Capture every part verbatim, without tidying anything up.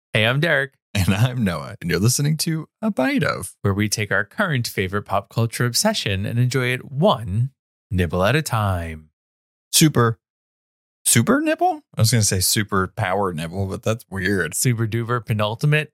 Hey, I'm Derek. And I'm Noah, and you're listening to A Bite Of, where we take our current favorite pop culture obsession and enjoy it one nibble at a time. Super, super nibble? I was going to say super power nibble, but that's weird. Super duper penultimate.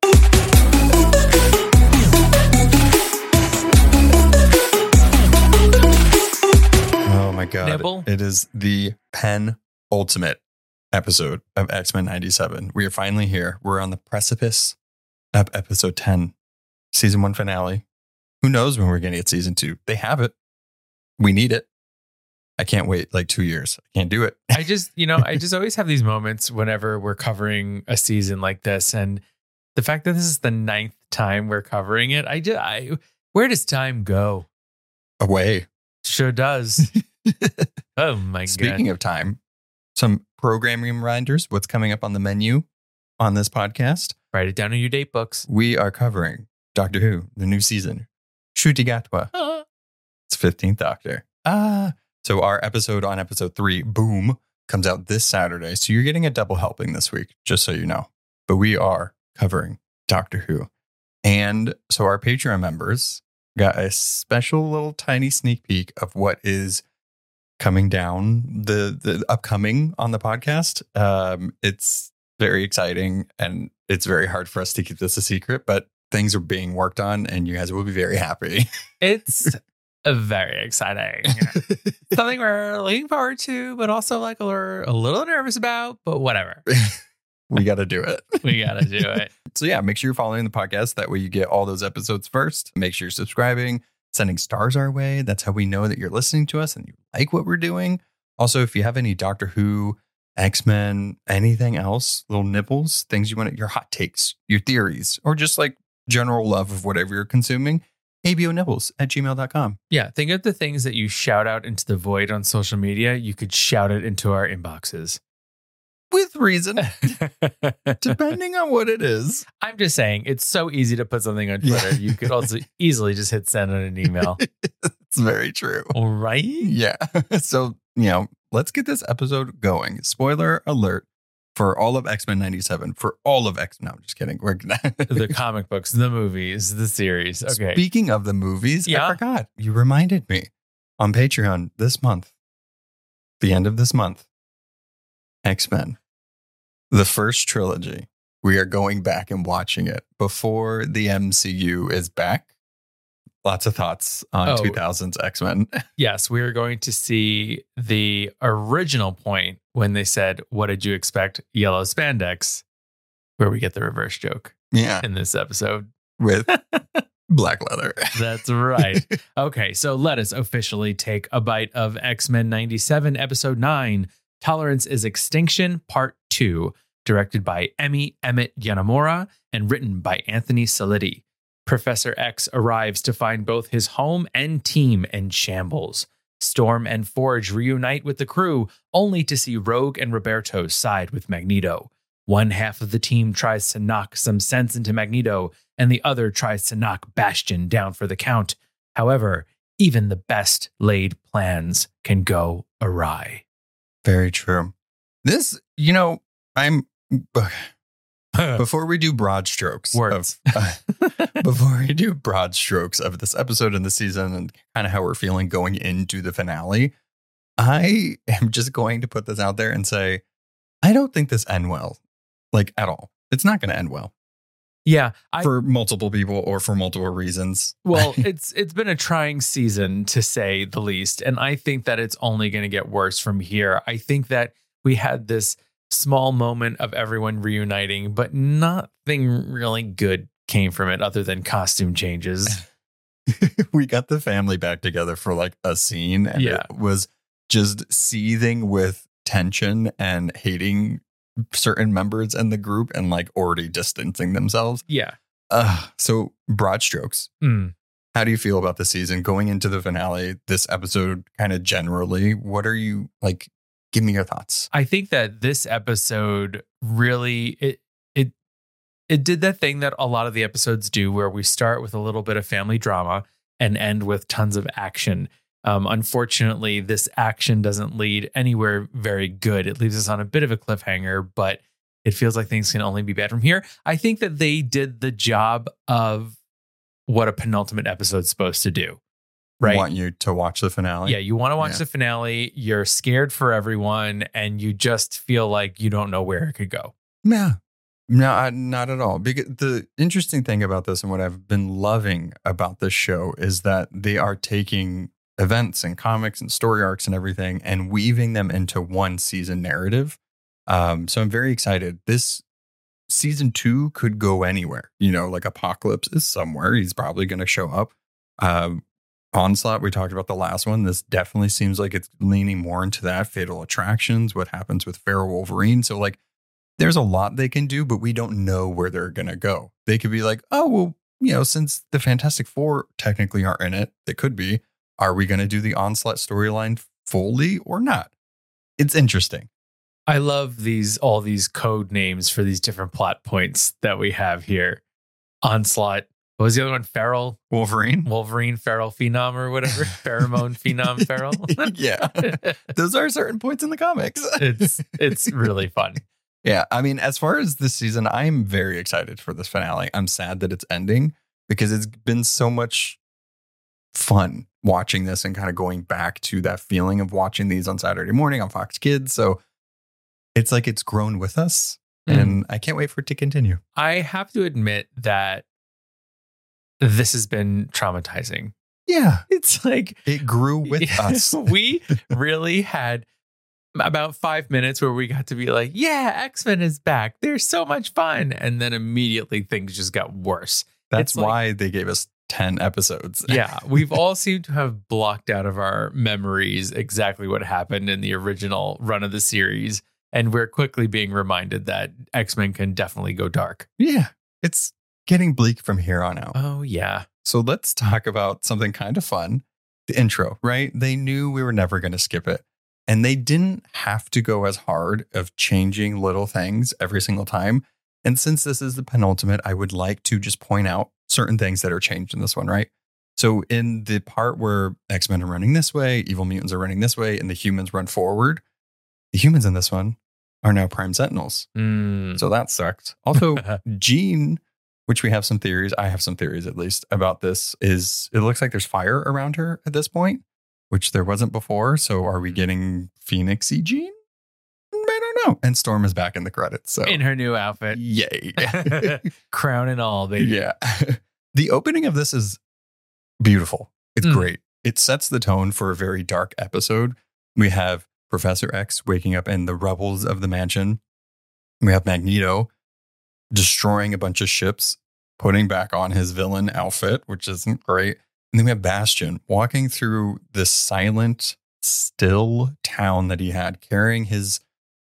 Oh my God. Nibble? It is the pen ultimate episode of X-Men ninety-seven. We are finally here. We're on the precipice of episode ten, season one finale. Who knows when we're going to get season two? They have it. We need it. I can't wait like two years. I can't do it. I just, you know, I just always have these moments whenever we're covering a season like this. And the fact that this is the ninth time we're covering it, I just, I, where does time go? Away. Sure does. Oh my God. Speaking of time, some programming reminders. What's coming up on the menu on this podcast? Write it down in your date books. We are covering Doctor Who, the new season. Ncuti Gatwa. Uh, It's fifteenth Doctor. Ah. So our episode on episode three, Boom, comes out this Saturday. So you're getting a double helping this week, just so you know. But we are covering Doctor Who. And so our Patreon members got a special little tiny sneak peek of what is coming down the, the upcoming on the podcast. Um, it's very exciting and it's very hard for us to keep this a secret, but things are being worked on and you guys will be very happy. It's a very exciting. Something we're looking forward to, but also like we're a little nervous about, but whatever. We got to do it. We got to do it. So yeah, make sure you're following the podcast. That way you get all those episodes first. Make sure you're subscribing, sending stars our way. That's how we know that you're listening to us and you like what we're doing. Also, if you have any Doctor Who, X-Men, anything else, little nibbles, things you want, your hot takes, your theories, or just like general love of whatever you're consuming, A B O nibbles at gmail dot com. Yeah, think of the things that you shout out into the void on social media. You could shout it into our inboxes. With reason, depending on what it is. I'm just saying, it's so easy to put something on Twitter. Yeah. You could also easily just hit send on an email. It's very true. All right. Yeah. So, you know, let's get this episode going. Spoiler alert for all of X-Men ninety-seven, for all of X. No, I'm just kidding. We're The comic books, the movies, the series. Okay. Speaking of the movies, Yeah. I forgot. You reminded me on Patreon this month, the end of this month, X-Men, the first trilogy. We are going back and watching it before the M C U is back. Lots of thoughts on Oh. two thousands X-Men. Yes, we are going to see the original point when they said, "What did you expect? Yellow spandex," where we get the reverse joke Yeah. in this episode. With black leather. That's right. Okay, so let us officially take a bite of X-Men ninety-seven, Episode nine, Tolerance is Extinction, Part two, directed by Emi Emmett Yanamura and written by Anthony Salitti. Professor X arrives to find both his home and team in shambles. Storm and Forge reunite with the crew, only to see Rogue and Roberto side with Magneto. One half of the team tries to knock some sense into Magneto, and the other tries to knock Bastion down for the count. However, even the best laid plans can go awry. Very true. This, you know, I'm before we do broad strokes Words. of uh, before we do broad strokes of this episode and the season and kind of how we're feeling going into the finale, I am just going to put this out there and say, I don't think this end well, like at all. It's not going to end well Yeah, I, for multiple people or for multiple reasons. well, it's it's been a trying season to say the least, and I think that it's only going to get worse from here. I think that we had this small moment of everyone reuniting, but nothing really good came from it other than costume changes. We got the family back together for like a scene, and Yeah. it was just seething with tension and hating certain members in the group and like already distancing themselves. Yeah. Uh, so broad strokes. Mm. How do you feel about the season going into the finale, this episode kind of generally? What are you like? Give me your thoughts. I think that this episode really it it it did that thing that a lot of the episodes do, where we start with a little bit of family drama and end with tons of action. Um, unfortunately, this action doesn't lead anywhere very good. It leaves us on a bit of a cliffhanger, but It feels like things can only be bad from here. I think that they did the job of what a penultimate episode's supposed to do. Right. Want you to watch the finale. Yeah, you want to watch Yeah. the finale. You're scared for everyone, and you just feel like you don't know where it could go. Yeah. No, I, not at all. Because the interesting thing about this and what I've been loving about this show is that they are taking events and comics and story arcs and everything and weaving them into one season narrative. Um, so I'm very excited. This season two could go anywhere. You know, like Apocalypse is somewhere. He's probably going to show up. Um, Onslaught, we talked about the last one. This definitely seems like it's leaning more into that. Fatal Attractions, what happens with Feral Wolverine. So like there's a lot they can do, but we don't know where they're going to go. They could be like, oh, well, you know, since the Fantastic Four technically aren't in it, they could be. Are we going to do the Onslaught storyline fully or not? It's interesting. I love these all these code names for these different plot points that we have here. Onslaught. What was the other one? Feral Wolverine? Wolverine, Feral Phenom or whatever. Pheromone Phenom Feral. Yeah. Those are certain points in the comics. it's it's really fun. Yeah. I mean, as far as this season, I'm very excited for this finale. I'm sad that it's ending because it's been so much fun watching this and kind of going back to that feeling of watching these on Saturday morning on Fox Kids. So it's like it's grown with us and mm. I can't wait for it to continue. I have to admit that this has been traumatizing. Yeah. It's like it grew with us. We really had about five minutes where we got to be like, yeah, X-Men is back. They're so much fun. And then immediately things just got worse. That's it's why like, they gave us ten episodes. Yeah. We've all seemed to have blocked out of our memories exactly what happened in the original run of the series. And we're quickly being reminded that X-Men can definitely go dark. Yeah. It's getting bleak from here on out. Oh, yeah. So let's talk about something kind of fun. The intro, right? They knew we were never going to skip it. And they didn't have to go as hard of changing little things every single time. And since this is the penultimate, I would like to just point out certain things that are changed in this one, right? So in the part where X-Men are running this way, evil mutants are running this way, and the humans run forward, the humans in this one are now Prime Sentinels. Mm. So that sucked. Also, Jean, which we have some theories, I have some theories at least about this, is it looks like there's fire around her at this point, which there wasn't before. So are we getting Phoenix-y Jean? I don't know. And Storm is back in the credits. So in her new outfit. Yay. Crown and all, baby. Yeah. The opening of this is beautiful. It's mm. great. It sets the tone for a very dark episode. We have Professor X waking up in the rubbles of the mansion. We have Magneto destroying a bunch of ships, putting back on his villain outfit, which isn't great. And then we have Bastion walking through this silent, still town that he had, carrying his,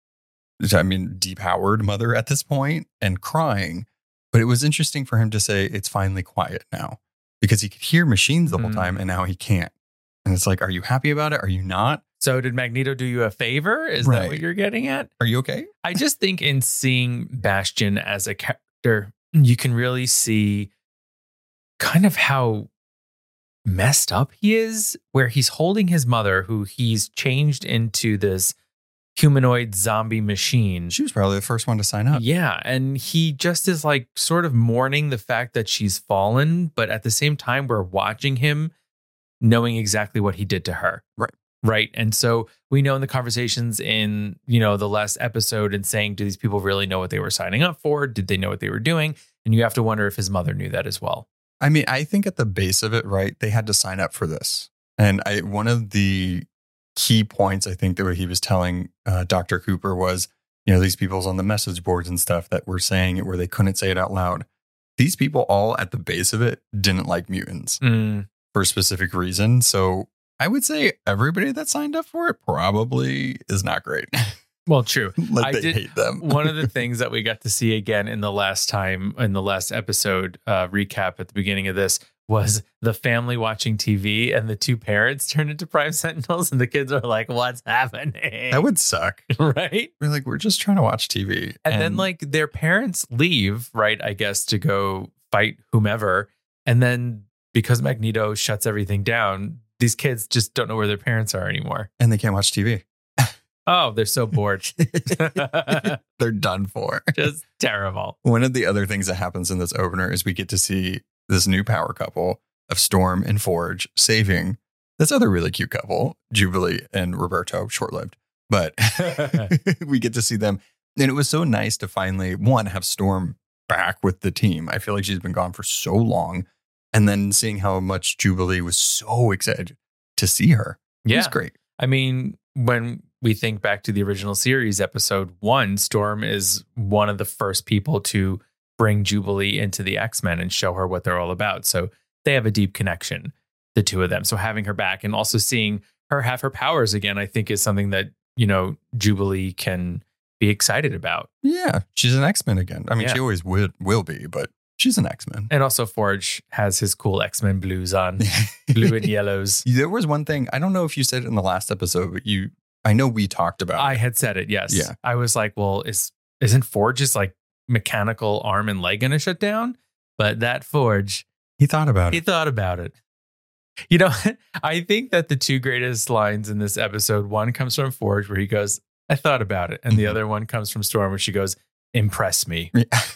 I mean, depowered mother at this point and crying. But it was interesting for him to say it's finally quiet now because he could hear machines the whole Mm. time and now he can't. And it's like, are you happy about it? Are you not? So did Magneto do you a favor? Is Right. that what you're getting at? Are you okay? I just think in seeing Bastion as a character, you can really see kind of how messed up he is, where he's holding his mother, who he's changed into this humanoid zombie machine. She was probably the first one to sign up. Yeah. And he just is like sort of mourning the fact that she's fallen. But at the same time, we're watching him knowing exactly what he did to her. Right. Right. And so we know in the conversations in, you know, the last episode and saying, do these people really know what they were signing up for? Did they know what they were doing? And you have to wonder if his mother knew that as well. I mean, I think at the base of it, right, they had to sign up for this. And I, one of the key points, I think, that he was telling uh, Doctor Cooper was, you know, these people's on the message boards and stuff that were saying it where they couldn't say it out loud. These people all at the base of it didn't like mutants Mm. for a specific reason. So I would say everybody that signed up for it probably is not great. Well, true. Like I they did- hate them. One of the things that we got to see again in the last time, in the last episode uh, recap at the beginning of this, was the family watching T V and the two parents turned into Prime Sentinels and the kids are like, what's happening? That would suck. Right? We're like, we're just trying to watch T V. And, then like their parents leave, right, I guess, to go fight whomever. And then because Magneto shuts everything down, these kids just don't know where their parents are anymore. and they can't watch T V. Oh, they're so bored. They're done for. Just terrible. One of the other things that happens in this opener is we get to see this new power couple of Storm and Forge saving this other really cute couple, Jubilee and Roberto, short-lived. But we get to see them. And it was so nice to finally, one, have Storm back with the team. I feel like she's been gone for so long. And then seeing how much Jubilee was so excited to see her. Yeah. It was great. I mean, when we think back to the original series, episode one, Storm is one of the first people to bring Jubilee into the X-Men and show her what they're all about. So they have a deep connection, the two of them. So having her back and also seeing her have her powers again, I think is something that, you know, Jubilee can be excited about. Yeah, she's an X-Men again. I mean, Yeah. she always will, will be, but she's an X-Men. And also Forge has his cool X-Men blues on, blue and yellows. There was one thing, I don't know if you said it in the last episode, but you, I know we talked about I it. had said it, yes. Yeah. I was like, well, is isn't Forge's like mechanical arm and leg going to shut down? But that Forge, He thought about he it. thought about it. You know, I think that the two greatest lines in this episode, one comes from Forge where he goes, I thought about it. And the Mhm. other one comes from Storm where she goes, impress me.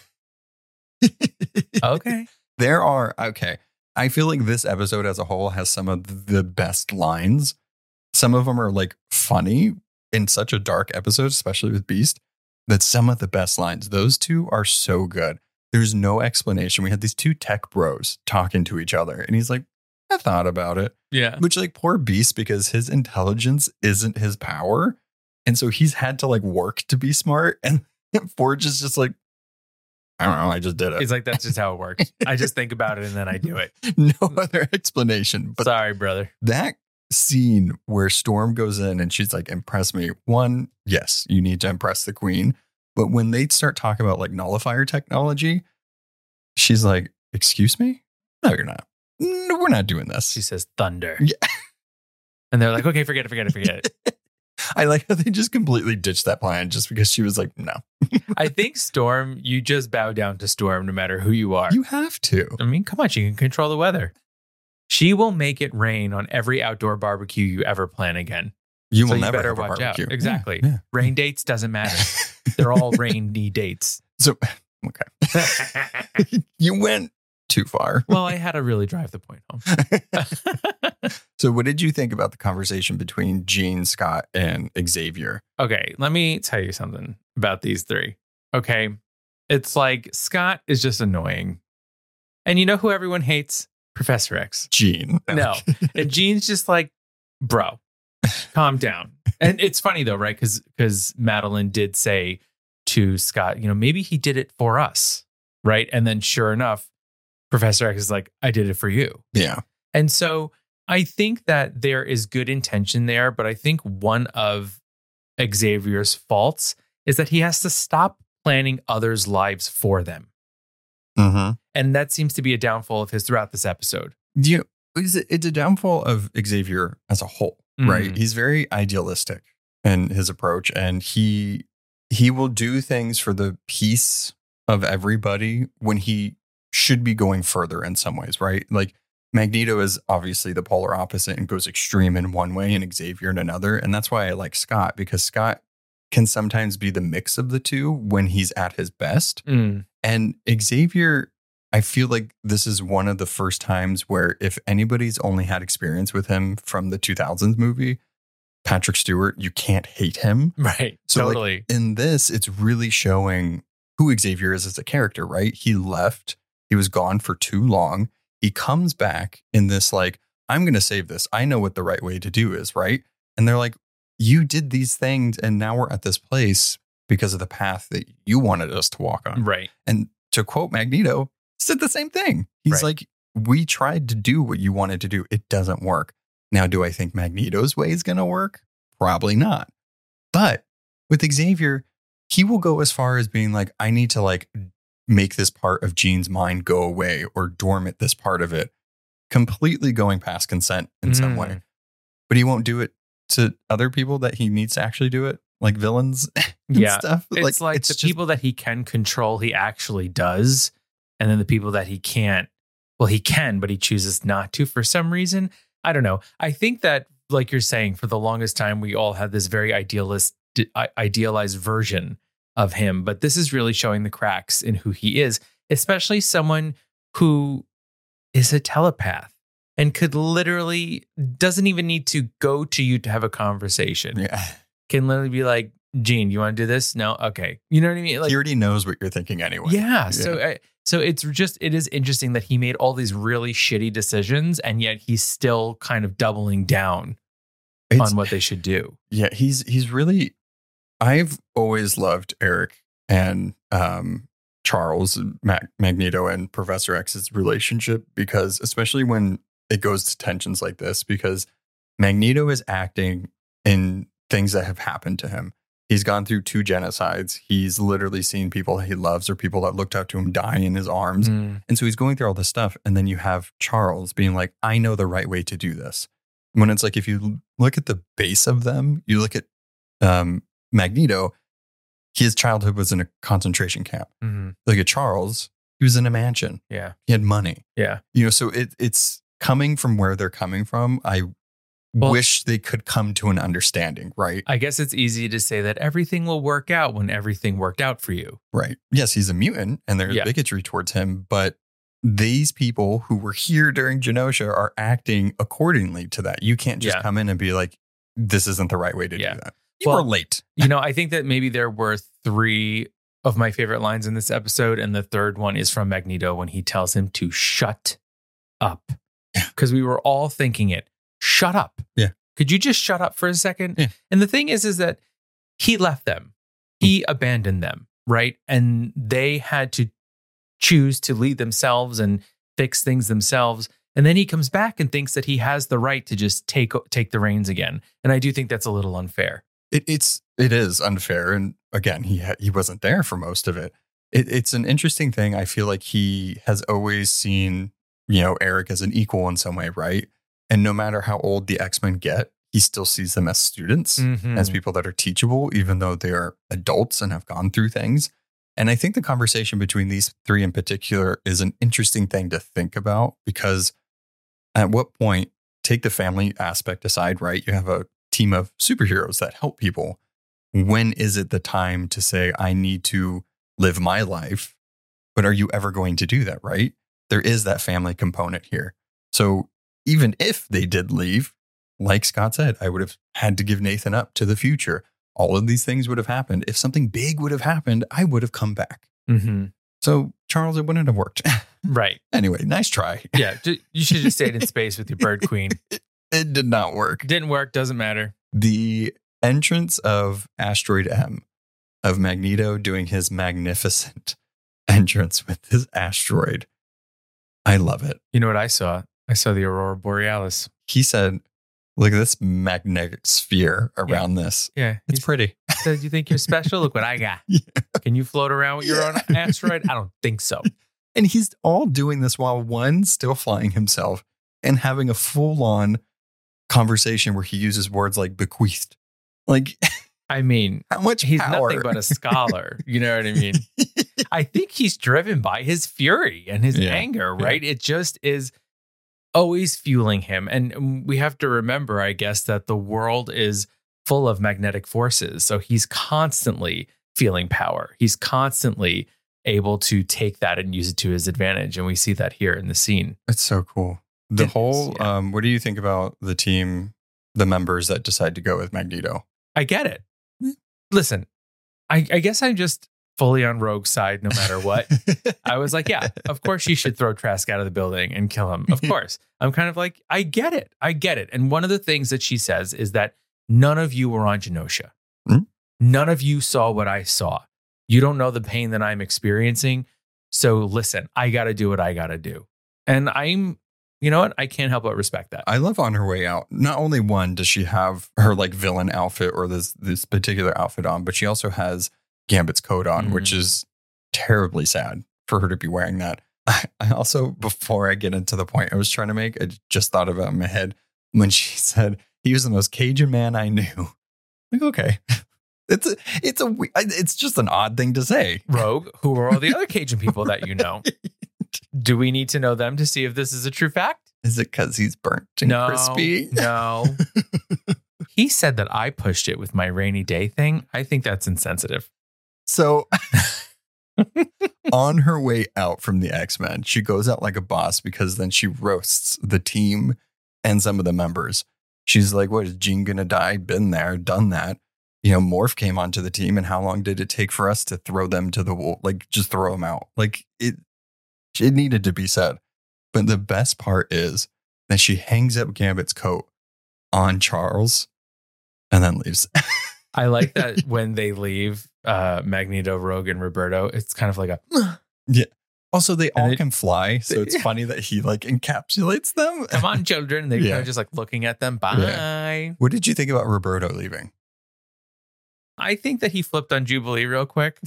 Yeah. Okay. There are, okay. I feel like this episode as a whole has some of the best lines. Some of them are like funny in such a dark episode, especially with Beast, that some of the best lines, those two are so good. There's no explanation. We had these two tech bros talking to each other and he's like, I thought about it. Yeah. Which like poor Beast, because his intelligence isn't his power. And so he's had to like work to be smart. And Forge is just like, I don't know, I just did it. He's like, that's just how it works. I just think about it and then I do it. No other explanation. But Sorry, brother. that scene where Storm goes in and she's like, impress me. One, yes, you need to impress the queen. But when they start talking about like nullifier technology, she's like, excuse me? No, you're not. No, we're not doing this. She says thunder. Yeah. And they're like, okay, forget it, forget it, forget it. I like how they just completely ditched that plan just because she was like, no. I think Storm, you just bow down to Storm no matter who you are. You have to. I mean, come on, she can control the weather. She will make it rain on every outdoor barbecue you ever plan again. You So will you never better have a watch out. barbecue. Exactly. Yeah, Rain dates doesn't matter. They're all rainy dates. yeah. So, okay. You went too far. Well, I had to really drive the point home. So what did you think about the conversation between Jean, Scott, and Xavier? Okay, let me tell you something about these three. Okay. It's like Scott is just annoying. And you know who everyone hates? Professor X. Jean. No. And Jean's just like, bro, calm down. And it's funny though, right? Because because Madeline did say to Scott, you know, maybe he did it for us, right? And then sure enough, Professor X is like, I did it for you. Yeah. And so I think that there is good intention there, but I think one of Xavier's faults is that he has to stop planning others' lives for them. Mm-hmm. And that seems to be a downfall of his throughout this episode. You know, it's a, it's a downfall of Xavier as a whole, right? Mhm. He's very idealistic in his approach, and he he will do things for the peace of everybody when he should be going further in some ways, right? Like Magneto is obviously the polar opposite and goes extreme in one way and Xavier in another. And that's why I like Scott, because Scott can sometimes be the mix of the two when he's at his best. Mm. And Xavier, I feel like this is one of the first times where if anybody's only had experience with him from the two thousands movie, Patrick Stewart, you can't hate him. Right. So like, totally. in this, it's really showing who Xavier is as a character, right? He left. He was gone for too long. He comes back in this like, I'm going to save this. I know what the right way to do is, right? And they're like, you did these things and now we're at this place because of the path that you wanted us to walk on. Right. And to quote Magneto, said the same thing. He's Right. like, we tried to do what you wanted to do. It doesn't work. Now, do I think Magneto's way is going to work? Probably not. But with Xavier, he will go as far as being like, I need to like make this part of Jean's mind go away or dormant this part of it, completely going past consent in some Mm. way. But he won't do it to other people that he needs to actually do it, like villains and Yeah. stuff. It's like, it's the just- people that he can control, he actually does. And then the people that he can't, well, he can, but he chooses not to for some reason. I don't know. I think that like you're saying, for the longest time, we all had this very idealist, idealized version of him. But this is really showing the cracks in who he is, especially someone who is a telepath and could literally, doesn't even need to go to you to have a conversation. Yeah. Can literally be like, Gene, you want to do this? No? Okay. You know what I mean? Like, he already knows what you're thinking anyway. Yeah. Yeah. So, uh, so it's just, it is interesting that he made all these really shitty decisions, and yet he's still kind of doubling down It's, on what they should do. Yeah, he's he's really. I've always loved Eric and um, Charles, Mag- Magneto, and Professor X's relationship, because especially when it goes to tensions like this, because Magneto is acting in things that have happened to him. He's gone through two genocides. He's literally seen people he loves or people that looked up to him die in his arms. Mm. And so he's going through all this stuff. And then you have Charles being like, I know the right way to do this. When it's like, if you look at the base of them, you look at um, Magneto, his childhood was in a concentration camp. Mm-hmm. Look at Charles, he was in a mansion. Yeah. He had money. Yeah. You know, so it, it's coming from where they're coming from. I Well, wish they could come to an understanding, right? I guess it's easy to say that everything will work out when everything worked out for you. Right. Yes, he's a mutant and there's Yeah. bigotry towards him, but these people who were here during Genosha are acting accordingly to that. You can't just Yeah. come in and be like, this isn't the right way to Yeah. do that. You Well, were late. You know, I think that maybe there were three of my favorite lines in this episode, and the third one is from Magneto when he tells him to shut up. Because we were all thinking it. Shut up. Yeah. Could you just shut up for a second? Yeah. And the thing is, is that he left them. He abandoned them, right? And they had to choose to lead themselves and fix things themselves. And then he comes back and thinks that he has the right to just take take the reins again. And I do think that's a little unfair. It, it's it is unfair, and again, he ha- he wasn't there for most of it. it. It's an interesting thing. I feel like he has always seen, you know, Eric as an equal in some way, right? And no matter how old the X-Men get, he still sees them as students, Mhm. as people that are teachable, even though they are adults and have gone through things. And I think the conversation between these three in particular is an interesting thing to think about, because at what point, take the family aspect aside, right? You have a team of superheroes that help people. When is it the time to say, I need to live my life? But are you ever going to do that, right? There is that family component here. So even if they did leave, like Scott said, I would have had to give Nathan up to the future. All of these things would have happened. If something big would have happened, I would have come back. Mm-hmm. So, Charles, it wouldn't have worked. Right. Anyway, nice try. Yeah. ju- You should have just stayed in space with your bird queen. It, it did not work. Didn't work. Doesn't matter. The entrance of Asteroid M, of Magneto doing his magnificent entrance with his asteroid. I love it. You know what I saw? I saw the Aurora Borealis. He said, look at this magnetic sphere around this. Yeah. It's He pretty. said, you think you're special? Look what I got. Yeah. Can you float around with your Yeah. own asteroid? I don't think so. And he's all doing this while one still flying himself and having a full on conversation where he uses words like bequeathed. Like, I mean, how much he's power? nothing but a scholar. You know what I mean? I think he's driven by his fury and his Yeah. anger, right? It just is always fueling him. And we have to remember, I guess, that the world is full of magnetic forces. So he's constantly feeling power. He's constantly able to take that and use it to his advantage. And we see that here in the scene. It's so cool. The It is, whole, yeah. um, what do you think about the team, the members that decide to go with Magneto? I get it. Listen, I, I guess I'm just fully on Rogue's side no matter what. I was like, yeah, of course you should throw Trask out of the building and kill him. Of course. I'm kind of like, I get it. I get it. And one of the things that she says is that none of you were on Genosha. Hmm? None of you saw what I saw. You don't know the pain that I'm experiencing. So listen, I got to do what I got to do. And I'm, you know what? I can't help but respect that. I love on her way out. Not only one does she have her like villain outfit or this this particular outfit on, but she also has Gambit's coat on, Mhm. which is terribly sad for her to be wearing that. I, I also, before I get into the point I was trying to make, I just thought about it in my head when she said he was the most Cajun man I knew. Like, okay, it's a, it's a, we- it's just an odd thing to say. Rogue, who are all the other Cajun people that you know? Do we need to know them to see if this is a true fact? Is it because he's burnt and No, crispy? no. He said that I pushed it with my rainy day thing. I think that's insensitive. So on her way out from the X-Men, she goes out like a boss because then she roasts the team and some of the members. She's like, what, is Jean going to die? Been there, done that. You know, Morph came onto the team, and how long did it take for us to throw them to the wall? Like, just throw them out. Like, it, it needed to be said. But the best part is that she hangs up Gambit's coat on Charles and then leaves. I like that when they leave uh, Magneto, Rogue, and Roberto, it's kind of like a... Yeah. Also, they all it, can fly, so it's funny that he like encapsulates them. Come on, children. They're Yeah. kind of just like looking at them. Bye. Yeah. What did you think about Roberto leaving? I think that he flipped on Jubilee real quick.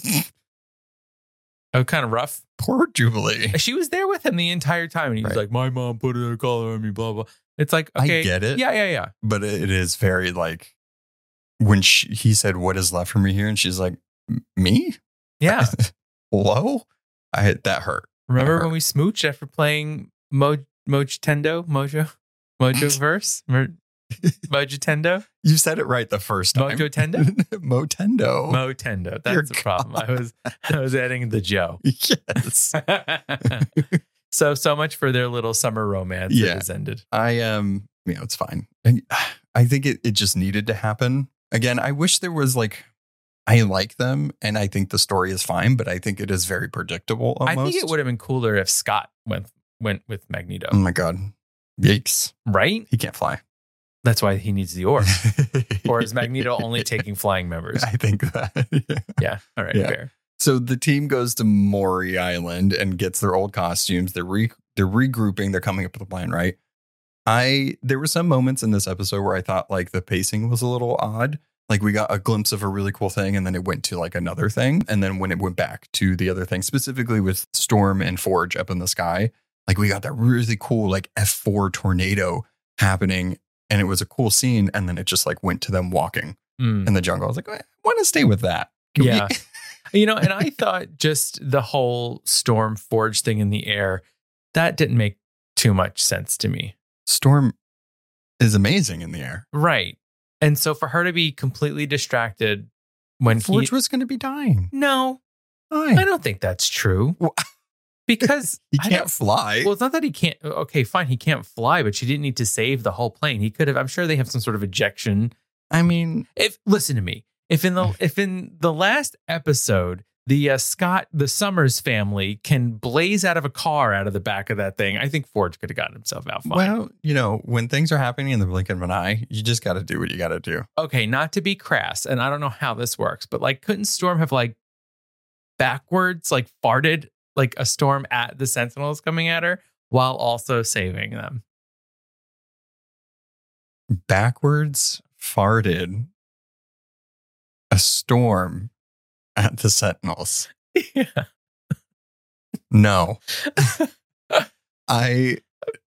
Oh, kind of rough. Poor Jubilee. She was there with him the entire time, and he was Right. like, "My mom put a collar on me." Blah blah. It's like, okay, I get it. Yeah, yeah, yeah. But it is very like when she, he said, "What is left for me here?" and she's like, "Me? Yeah. Hello?" I that hurt. Remember that hurt. when we smooched after playing Mo Mojitendo? Mojo? Mojo verse? Mo- Mojitendo? You said it right the first time. Mojotendo? Motendo. Motendo. Dear That's the problem. I was I was adding the Joe. Yes. so so much for their little summer romance. Yeah. It has ended. I um, you know, it's fine. I, I think it, it just needed to happen. Again, I wish there was like, I like them and I think the story is fine, but I think it is very predictable almost. I think it would have been cooler if Scott went went with Magneto. Oh my God. Yikes. Right? He can't fly. That's why he needs the orb. Or is Magneto only taking flying members? I think that. Yeah. Yeah. All right. Yeah. Fair. So the team goes to Maury Island and gets their old costumes. They're re- they're regrouping. They're coming up with a plan, right? I there were some moments in this episode where I thought like the pacing was a little odd. Like we got a glimpse of a really cool thing and then it went to like another thing. And then when it went back to the other thing, specifically with Storm and Forge up in the sky, like we got that really cool like F four tornado happening. And it was a cool scene. And then it just like went to them walking Mm. in the jungle. I was like, I want to stay with that. Can we- Yeah. You know, and I thought just the whole Storm Forge thing in the air, that didn't make too much sense to me. Storm is amazing in the air. Right. And so for her to be completely distracted when Forge he... was going to be dying. No, Why? I don't think that's true. Well, Because he I can't don't- fly. Well, it's not that he can't. Okay, fine. He can't fly, but she didn't need to save the whole plane. He could have. I'm sure they have some sort of ejection. I mean, If listen to me, if in the if in the last episode, the uh, Scott the Summers family can blaze out of a car out of the back of that thing, I think Forge could have gotten himself out fine. well, you know, when things are happening in the blink of an eye, you just got to do what you got to do. Okay, not to be crass, and I don't know how this works, but like, couldn't Storm have like backwards, like farted like a storm at the Sentinels coming at her while also saving them? Backwards farted a storm at the Sentinels. Yeah. No. I.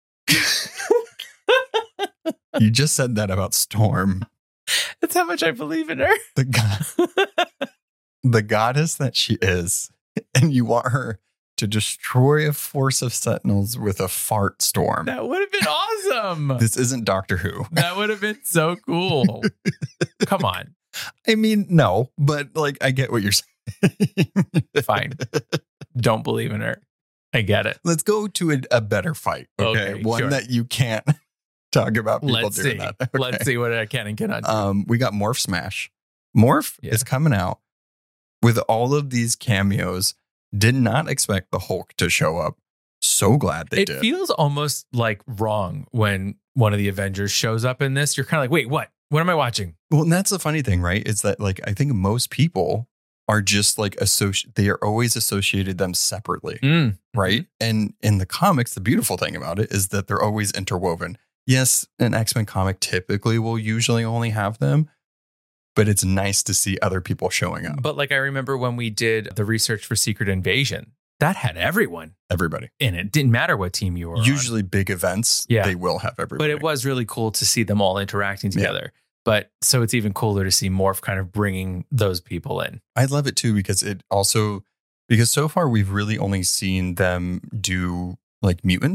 You just said that about Storm. That's how much I believe in her. The god, the goddess that she is, and you want her to destroy a force of Sentinels with a fart storm. That would have been awesome. This isn't Doctor Who. That would have been so cool. Come on. I mean, no, but like, I get what you're saying. Fine. Don't believe in her. I get it. Let's go to a, a better fight. Okay. Okay, One sure. that you can't talk about people Let's doing see. that. Okay. Let's see what I can and cannot do. Um, we got Morph Smash. Morph Yeah. is coming out with all of these cameos. Did not expect the Hulk to show up. So glad they it did. feels almost like wrong when one of the Avengers shows up in this. You're kind of like, wait, what? What am I watching? Well, and that's the funny thing, right? Is that like I think most people are just like associate. They are always associated them separately, Mm. right? And in the comics, the beautiful thing about it is that they're always interwoven. Yes, an X-Men comic typically will usually only have them, but it's nice to see other people showing up. But like I remember when we did the research for Secret Invasion, that had everyone Everybody. in it. Didn't matter what team you were on. Usually big events, Yeah. they will have everybody. But it was really cool to see them all interacting Yeah. together. But so it's even cooler to see Morph kind of bringing those people in. I love it too because it also because so far we've really only seen them do like mutants.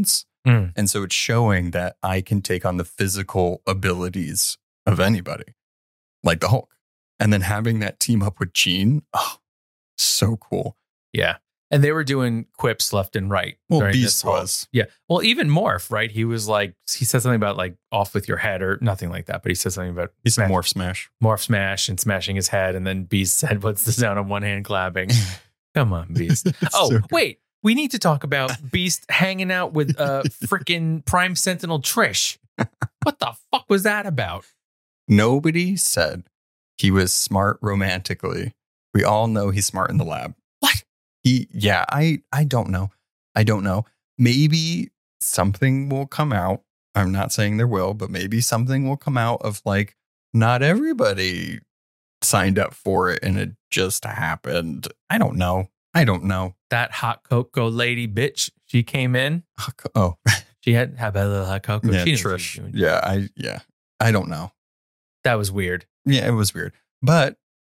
Mm. And so it's showing that I can take on the physical abilities of anybody, like the Hulk. And then having that team up with Jean, oh, so cool. Yeah. And they were doing quips left and right. Well, during Beast this whole- was. Yeah. Well, even Morph, right? He was like, he said something about like off with your head or nothing like that. But he said something about He's a smash, Morph Smash. Morph Smash and smashing his head. And then Beast said, what's the sound of one hand clapping? Come on, Beast. Oh, So- wait. We need to talk about Beast hanging out with uh, freaking Prime Sentinel Trish. What the fuck was that about? Nobody said he was smart romantically. We all know he's smart in the lab. What? He, yeah, I, I don't know. I don't know. Maybe something will come out. I'm not saying there will, but maybe something will come out of like, not everybody signed up for it and it just happened. I don't know. I don't know. That hot cocoa lady bitch, she came in. Oh, She had have a little hot cocoa. yeah, She knew what she Trish. was doing. Yeah, I, yeah, I don't know. That was weird. Yeah, it was weird. But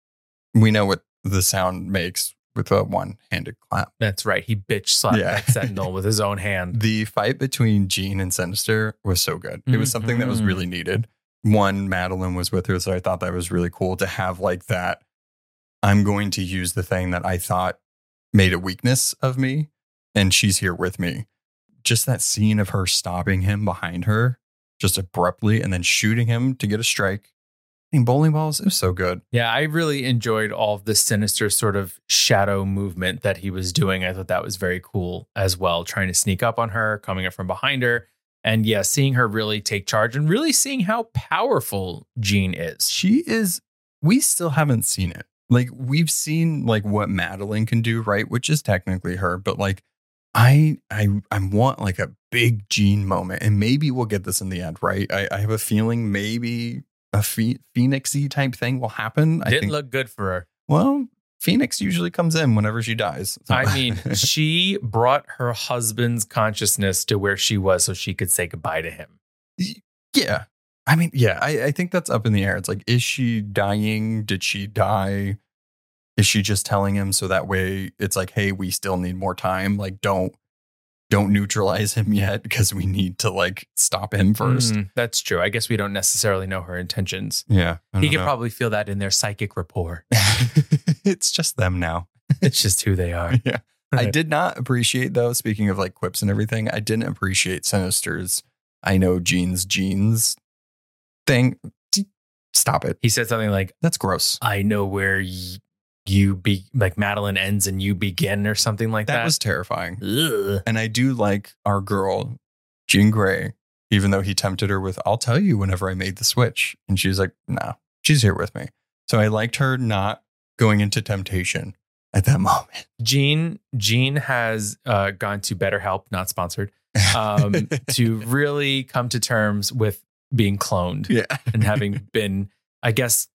we know what the sound makes with a one-handed clap. That's right. He bitch slapped Yeah. that Sentinel with his own hand. The fight between Jean and Sinister was so good. It was something that was Mhm. really needed. One, Madeline was with her, so I thought that was really cool to have like that. I'm going to use the thing that I thought made a weakness of me, and she's here with me. Just that scene of her stopping him behind her, just abruptly, and then shooting him to get a strike. I mean, bowling balls, it was so good. Yeah, I really enjoyed all of the Sinister sort of shadow movement that he was doing. I thought that was very cool as well, trying to sneak up on her, coming up from behind her. And yeah, seeing her really take charge and really seeing how powerful Jean is. She is, we still haven't seen it. Like, we've seen like what Madeline can do, right? Which is technically her, but like, I I I want like a big Jean moment, and maybe we'll get this in the end, right? I, I have a feeling maybe a Phe- Phoenix-y type thing will happen. I Didn't think. look good for her. Well, Phoenix usually comes in whenever she dies. So- I mean, she brought her husband's consciousness to where she was so she could say goodbye to him. yeah. I mean, yeah. I, I think that's up in the air. It's like, is she dying? Did she die? Is she just telling him so that way it's like, hey, we still need more time. Like, don't don't neutralize him yet because we need to like stop him first. Mm, that's true. I guess we don't necessarily know her intentions. Yeah, I He don't could know. probably feel that in their psychic rapport. It's just them now. It's just who they are. Yeah. I did not appreciate though. Speaking of like quips and everything, I didn't appreciate Sinister's "I know Jean's jeans" thing. D- Stop it. He said something like, That's gross. I know where y- you be, like Madeline ends and you begin, or something like that. That was terrifying. Ugh. And I do like our girl, Jean Grey, even though he tempted her with, I'll tell you whenever I made the switch. And she's like, no, she's here with me. So I liked her not going into temptation at that moment. Jean, Jean has uh, gone to BetterHelp, not sponsored, um, to really come to terms with being cloned yeah. and having been, I guess,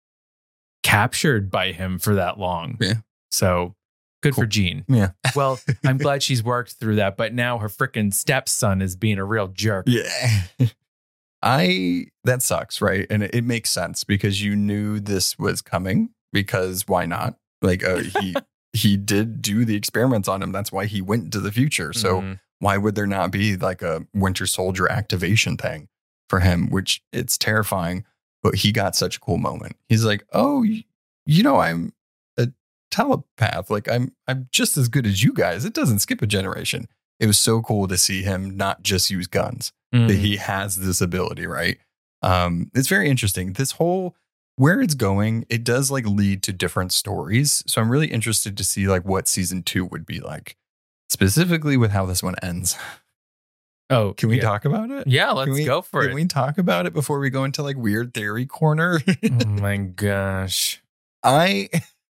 captured by him for that long. Yeah. So good Cool. for Jean. Yeah. Well, I'm glad she's worked through that, but now her freaking stepson is being a real jerk. Yeah. I, that sucks, right? And it, it makes sense because you knew this was coming because why not? Like, uh, he, he did do the experiments on him. That's why he went to the future. So Mhm. why would there not be like a Winter Soldier activation thing for him, which it's terrifying, but he got such a cool moment. He's like, oh, y- you know, I'm a telepath. Like I'm, I'm just as good as you guys. It doesn't skip a generation. It was so cool to see him not just use guns, Mhm. that he has this ability, right? Um, it's very interesting. This whole, where it's going, it does like lead to different stories. So I'm really interested to see like what season two would be like, specifically with how this one ends. Oh, Can we yeah. talk about it? Yeah, let's Can we, go for can it. we talk about it before we go into like weird theory corner? Oh my gosh. I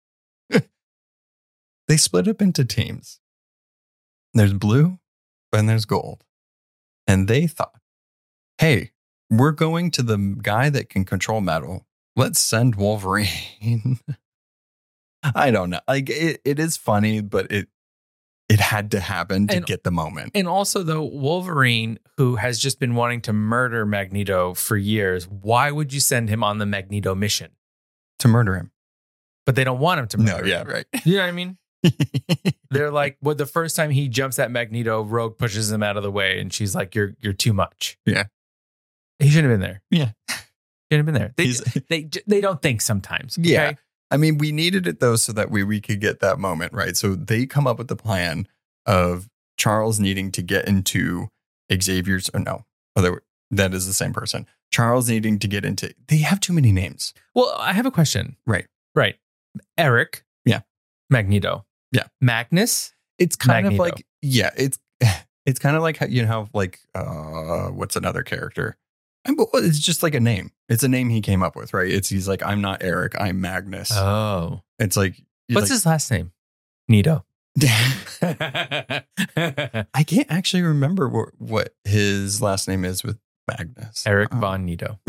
they split up into teams. There's blue and there's gold. And they thought, hey, we're going to the guy that can control metal. Let's send Wolverine. I don't know. Like it, it is funny, but it it had to happen to And- get the moment. And also, though, Wolverine, who has just been wanting to murder Magneto for years, why would you send him on the Magneto mission? To murder him. But they don't want him to murder No, yeah, him. right. You know what I mean? They're like, well, the first time he jumps at Magneto, Rogue pushes him out of the way, and she's like, "You're you're too much." Yeah, he shouldn't have been there. Yeah, shouldn't have been there. They He's- they they don't think sometimes. Okay? Yeah. I mean, we needed it though, so that we we could get that moment, right? So they come up with the plan of Charles needing to get into Xavier's. Or no, other that is the same person. Charles needing to get into. They have too many names. Well, I have a question. Right. Right. Eric. Yeah. Magneto. Yeah. Magnus. It's kind Magneto. of like yeah, it's it's kind of like how you know like uh what's another character? I'm, it's just like a name. It's a name he came up with, right? It's he's like I'm not Eric, I'm Magnus. Oh. It's like What's like, his last name? Nito. I can't actually remember what, what his last name is with Magnus. Eric Oh. Von Nito.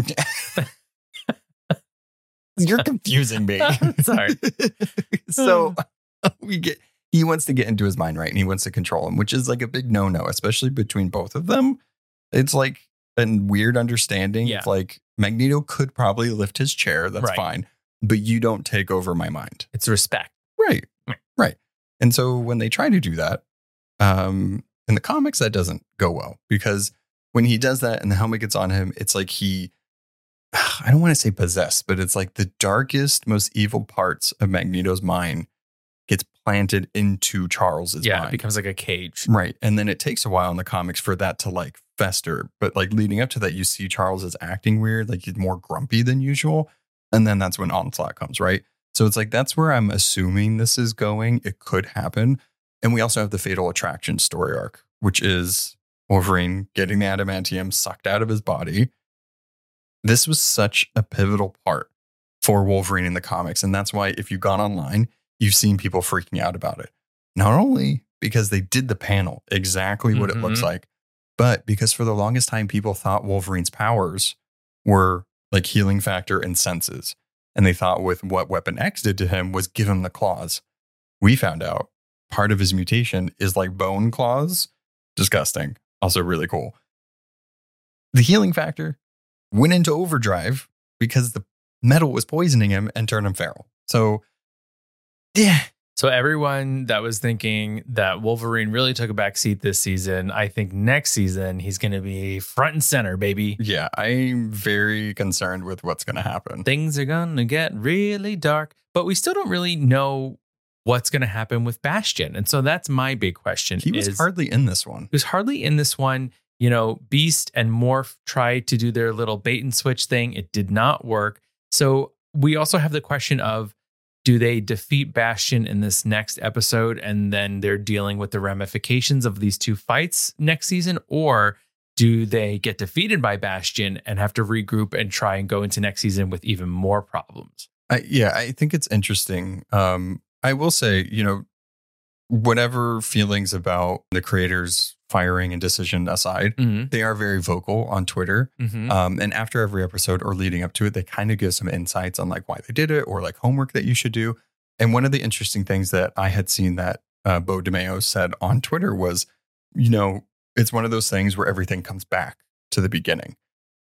You're confusing me. Sorry. So we get he wants to get into his mind, right? And he wants to control him, which is like a big no-no, especially between both of them. It's like a weird understanding. Yeah. It's like Magneto could probably lift his chair. That's Right. fine. But you don't take over my mind. It's respect. Right. Right. Right. And so when they try to do that, um, in the comics, that doesn't go well because when he does that and the helmet gets on him, it's like he, I don't want to say possessed, but it's like the darkest, most evil parts of Magneto's mind gets planted into Charles's Yeah, mind. it becomes like a cage. Right. And then it takes a while in the comics for that to like fester. But like leading up to that, you see Charles is acting weird, like he's more grumpy than usual. And then that's when Onslaught comes, right? So it's like that's where I'm assuming this is going. It could happen. And we also have the Fatal Attraction story arc, which is Wolverine getting the adamantium sucked out of his body. This was such a pivotal part for Wolverine in the comics. And that's why if you've gone online, you've seen people freaking out about it. Not only because they did the panel exactly what Mhm. it looks like, but because for the longest time, people thought Wolverine's powers were like healing factor and senses. And they thought with what Weapon X did to him was give him the claws. We found out part of his mutation is like bone claws. Disgusting. Also really cool. The healing factor went into overdrive because the metal was poisoning him and turned him feral. So, yeah. So everyone that was thinking that Wolverine really took a back seat this season, I think next season he's going to be front and center, baby. Yeah, I'm very concerned with what's going to happen. Things are going to get really dark, but we still don't really know what's going to happen with Bastion. And so that's my big question. He was is, hardly in this one. He was hardly in this one. You know, Beast and Morph tried to do their little bait and switch thing. It did not work. So we also have the question of, do they defeat Bastion in this next episode and then they're dealing with the ramifications of these two fights next season? Or do they get defeated by Bastion and have to regroup and try and go into next season with even more problems? I, yeah, I think it's interesting. Um, I will say, you know, whatever feelings about the creators firing and decision aside, Mm-hmm. they are very vocal on Twitter. Mm-hmm. Um, and after every episode or leading up to it, they kind of give some insights on like why they did it or like homework that you should do. And one of the interesting things that I had seen that uh, Bo DeMeo said on Twitter was, you know, it's one of those things where everything comes back to the beginning.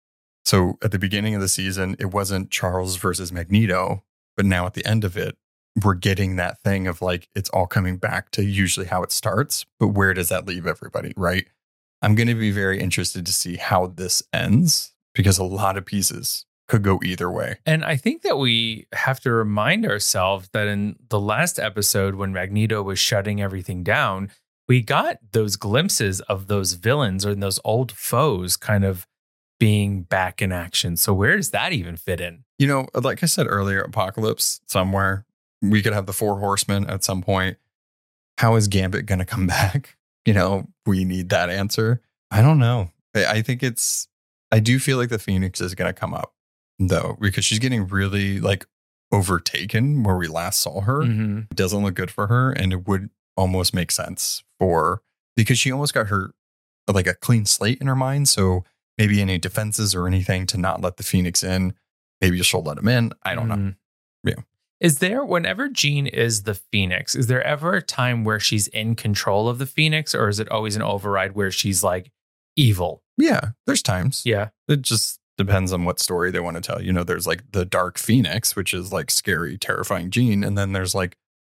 So at the beginning of the season, it wasn't Charles versus Magneto, but now at the end of it, we're getting that thing of like, it's all coming back to usually how it starts, but where does that leave everybody, right? I'm going to be very interested to see how this ends because a lot of pieces could go either way. And I think that we have to remind ourselves that in the last episode, when Magneto was shutting everything down, we got those glimpses of those villains or those old foes kind of being back in action. So where does that even fit in? You know, like I said earlier, Apocalypse somewhere. We could have the Four Horsemen at some point. How is Gambit going to come back? You know, we need that answer. I don't know. I I think it's, I do feel like the Phoenix is going to come up though, because she's getting really like overtaken where we last saw her. Mm-hmm. It doesn't look good for her. And it would almost make sense for, because she almost got her like a clean slate in her mind. So maybe any defenses or anything to not let the Phoenix in. Maybe she'll let him in. I don't know. Yeah. Is there, whenever Jean is the Phoenix, is there ever a time where she's in control of the Phoenix, or is it always an override where she's like evil? Yeah, there's times. Yeah. It just depends on what story they want to tell. You know, there's like the Dark Phoenix, which is like scary, terrifying Jean. And then there's like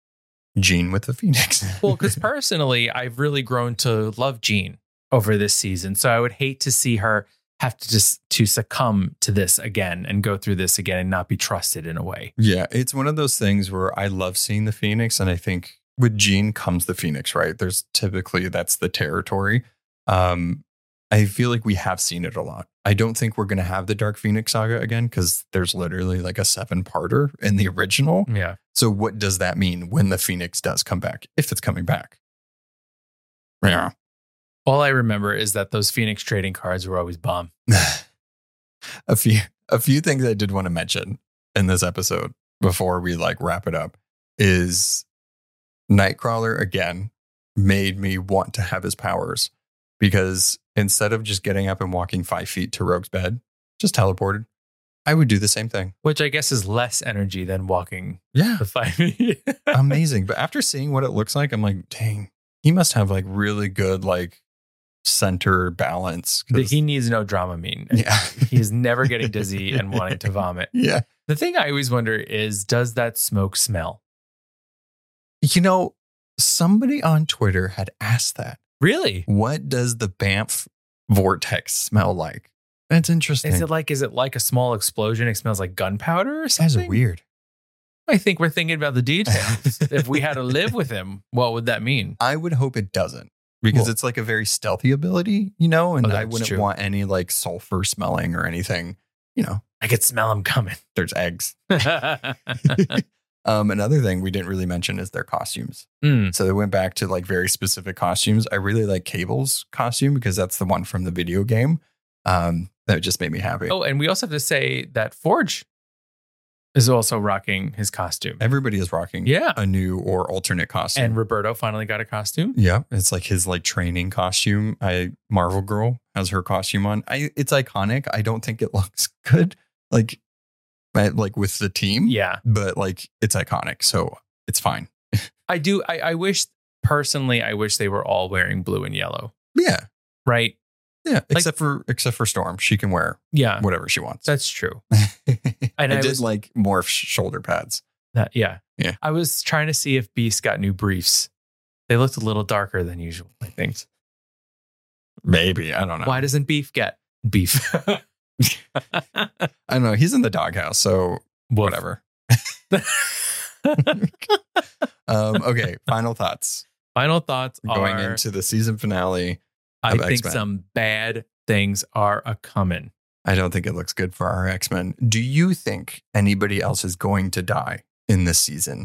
Jean with the Phoenix. Well, because personally, I've really grown to love Jean over this season. So I would hate to see her have to just to succumb to this again and go through this again and not be trusted in a way. Yeah, it's one of those things where I love seeing the Phoenix, and I think with Jean comes the Phoenix, right? There's typically that's the territory. Um, I feel like we have seen it a lot. I don't think we're going to have the Dark Phoenix saga again because there's literally like a seven-parter in the original. Yeah. So what does that mean when the Phoenix does come back, if it's coming back? Yeah. All I remember is that those Phoenix trading cards were always bomb. a few a few things I did want to mention in this episode before we like wrap it up is Nightcrawler again made me want to have his powers, because instead of just getting up and walking five feet to Rogue's bed, just teleported. I would do the same thing. Which I guess is less energy than walking Yeah. the five feet. Amazing. But after seeing what it looks like, I'm like, dang, he must have like really good like center balance. He needs no Dramamine. Yeah. He's never getting dizzy and wanting to vomit. Yeah. The thing I always wonder is, does that smoke smell? You know, somebody on Twitter had asked that. Really? What does the Banff vortex smell like? That's interesting. Is it like is it like a small explosion? It smells like gunpowder or something? That's weird. I think we're thinking about the details. If we had to live with him, what would that mean? I would hope it doesn't, because Well- it's like a very stealthy ability, you know, and Oh, I that's wouldn't true. want any like sulfur smelling or anything. You know, I could smell him coming. there's eggs. Um, another thing we didn't really mention is their costumes. Mm. So they went back to like very specific costumes. I really like Cable's costume because that's the one from the video game. Um, that just made me happy. Oh, and we also have to say that Forge is also rocking his costume. Everybody is rocking Yeah. a new or alternate costume. And Roberto finally got a costume. Yeah, it's like his like training costume. I Marvel Girl has her costume on. I it's iconic. I don't think it looks good, like, but, like with the team. Yeah. but like it's iconic, so it's fine. I do. I, I wish, personally, I wish they were all wearing blue and yellow. Yeah, Right? yeah. except for except for Storm, she can wear Yeah. whatever she wants. That's true. and And I, I did was- like morph shoulder pads. That, yeah. Yeah. I was trying to see if Beast got new briefs. They looked a little darker than usual, I think. Maybe, I don't know. Why doesn't Beef get beef? I don't know. He's in the doghouse, so Woof. whatever. um, okay, final thoughts Final thoughts going are, into the season finale. I of think X-Men. some bad things are a coming. I don't think it looks good for our X-Men. Do you think anybody else is going to die in this season?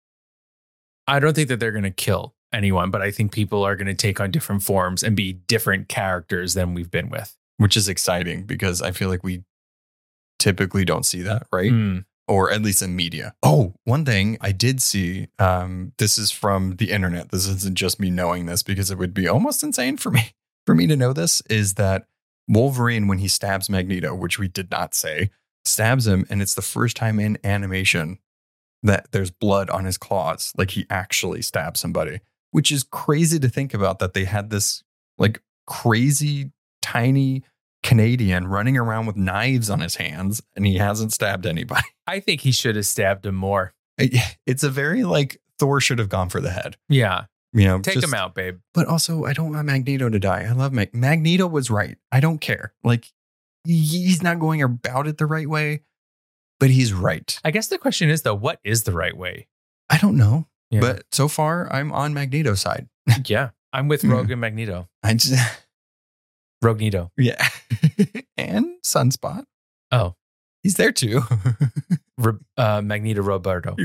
I don't think that they're going to kill anyone, but I think people are going to take on different forms and be different characters than we've been with. Which is exciting because I feel like we typically don't see that, right? Mm. Or at least in media. Oh, one thing I did see, um, this is from the internet. This isn't just me knowing this, because it would be almost insane for me, for me to know this, is that Wolverine, when he stabs Magneto, which we did not say, stabs him, and it's the first time in animation that there's blood on his claws. Like he actually stabs somebody, which is crazy to think about, that they had this like crazy tiny Canadian running around with knives on his hands and he hasn't stabbed anybody. I think he should have stabbed him more. It's a very like Thor should have gone for the head, Yeah. you know, Take just- him out, babe. But also, I don't want Magneto to die. I love Mag- Magneto was right. I don't care. Like he's not going about it the right way, but he's right. I guess the question is, though, what is the right way? I don't know, Yeah. but so far I'm on Magneto's side. yeah, I'm with Yeah. Rogue and Magneto. I just, Rognito. yeah. And Sunspot. Oh. He's there too. Ro- uh, Magneto Roberto.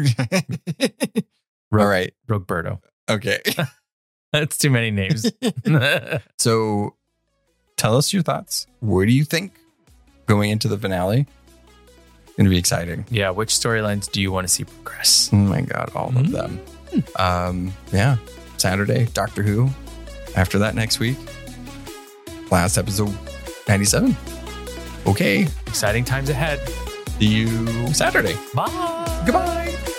All right. Roberto. Okay. That's too many names. So tell us your thoughts. What do you think going into the finale? It's going to be exciting. Yeah, which storylines do you want to see progress? Oh my God, all of them. Um, yeah. Saturday, Doctor Who. After that, next week, last episode ninety-seven. Okay. Exciting times ahead. See you Saturday. Bye. Goodbye.